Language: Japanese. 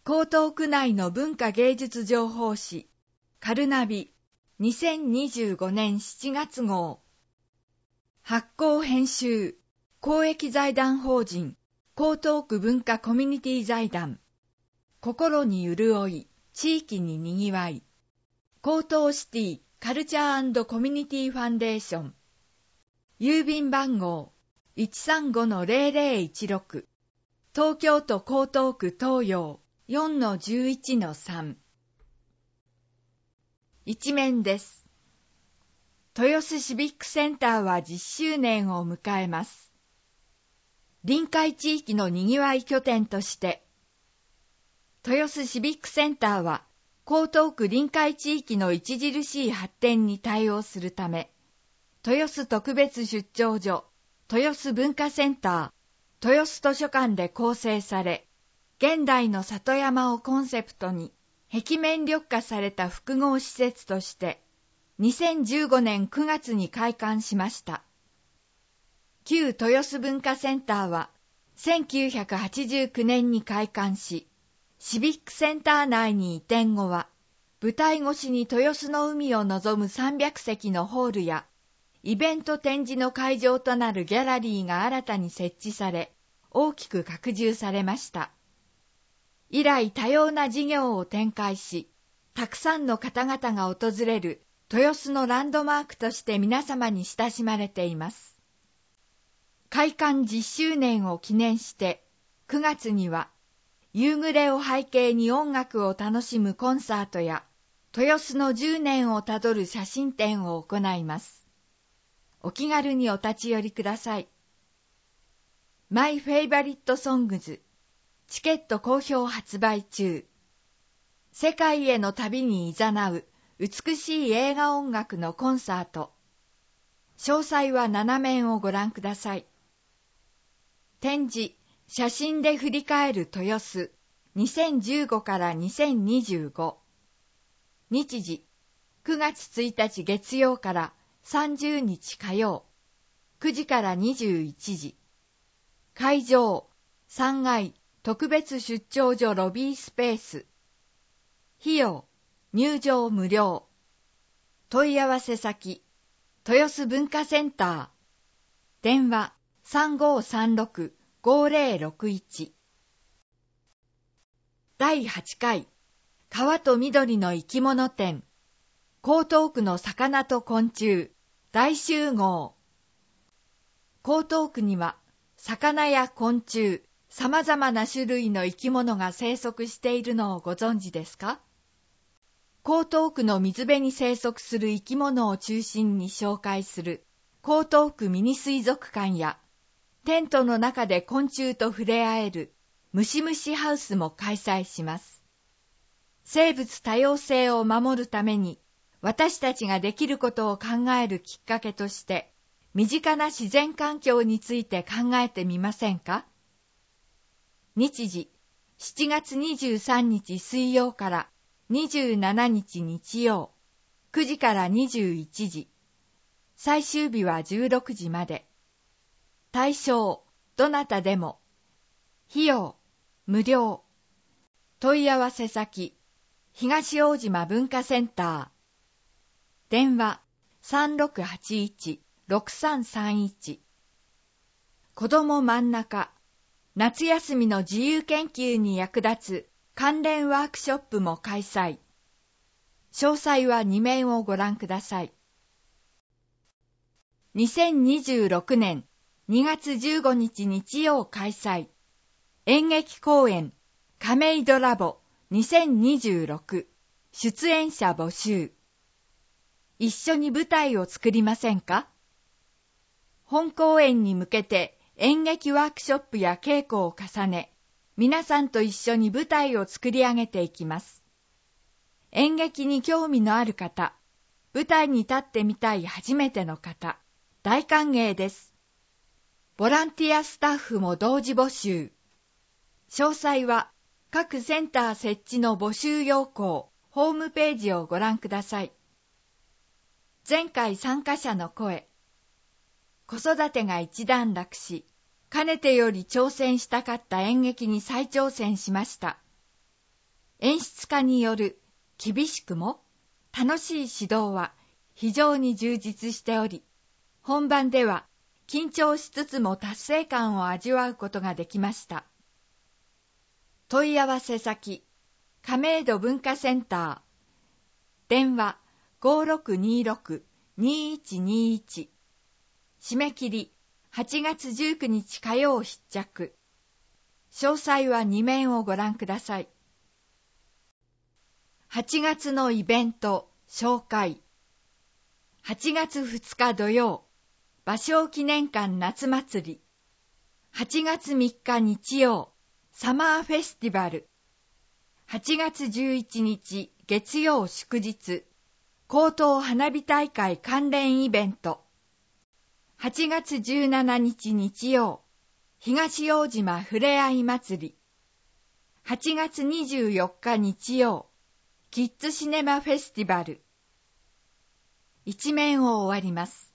江東区内の文化芸術情報誌、カルナビ、2025年7月号。発行編集、公益財団法人、江東区文化コミュニティ財団。心に潤い、地域ににぎわい。江東シティカルチャー&コミュニティファンデーション。郵便番号 135-0016。東京都江東区東洋 4-11-3。一面です。豊洲シビックセンターは10周年を迎えます。臨海地域のにぎわい拠点として、豊洲シビックセンターは江東区臨海地域の著しい発展に対応するため、豊洲特別出張所、豊洲文化センター、豊洲図書館で構成され、現代の里山をコンセプトに壁面緑化された複合施設として、2015年9月に開館しました。旧豊洲文化センターは、1989年に開館し、シビックセンター内に移転後は、舞台越しに豊洲の海を望む300席のホールや、イベント展示の会場となるギャラリーが新たに設置され、大きく拡充されました。以来多様な事業を展開し、たくさんの方々が訪れる豊洲のランドマークとして皆様に親しまれています。開館10周年を記念して、9月には、夕暮れを背景に音楽を楽しむコンサートや、豊洲の10年をたどる写真展を行います。お気軽にお立ち寄りください。マイフェイバリットソングズ、チケット好評発売中。世界への旅に誘う美しい映画音楽のコンサート。詳細は7面をご覧ください。展示、写真で振り返る豊洲2015から2025。日時、9月1日月曜から30日火曜、9時から21時。会場、3階特別出張所ロビースペース。費用、入場無料。問い合わせ先、豊洲文化センター。電話、3536-5061。第8回、川と緑の生き物展。江東区の魚と昆虫、大集合。江東区には、魚や昆虫、様々な種類の生き物が生息しているのをご存知ですか？江東区の水辺に生息する生き物を中心に紹介する江東区ミニ水族館や、テントの中で昆虫と触れ合えるムシムシハウスも開催します。生物多様性を守るために、私たちができることを考えるきっかけとして、身近な自然環境について考えてみませんか？日時、7月23日水曜から27日日曜、9時から21時。最終日は16時まで。対象、どなたでも。費用、無料。問い合わせ先、東大島文化センター。電話、3681-6331。子ども真ん中、夏休みの自由研究に役立つ関連ワークショップも開催。詳細は2面をご覧ください。2026年2月15日日曜開催。演劇公演亀戸ラボ2026出演者募集。一緒に舞台を作りませんか？本公演に向けて演劇ワークショップや稽古を重ね、皆さんと一緒に舞台を作り上げていきます。演劇に興味のある方、舞台に立ってみたい初めての方、大歓迎です。ボランティアスタッフも同時募集。詳細は各センター設置の募集要項、ホームページをご覧ください。前回参加者の声。子育てが一段落し、かねてより挑戦したかった演劇に再挑戦しました。 演出家による厳しくも楽しい指導は非常に充実しており、本番では緊張しつつも達成感を味わうことができました。問い合わせ先、亀戸文化センター、電話 5626-2121、締め切り8月19日火曜必着。詳細は2面をご覧ください。8月のイベント紹介。8月2日土曜、芭蕉記念館夏祭り。8月3日日曜、サマーフェスティバル。8月11日月曜祝日、高等花火大会関連イベント。8月17日日曜、東洋島ふれあい祭り。8月24日日曜、キッズシネマフェスティバル。一面を終わります。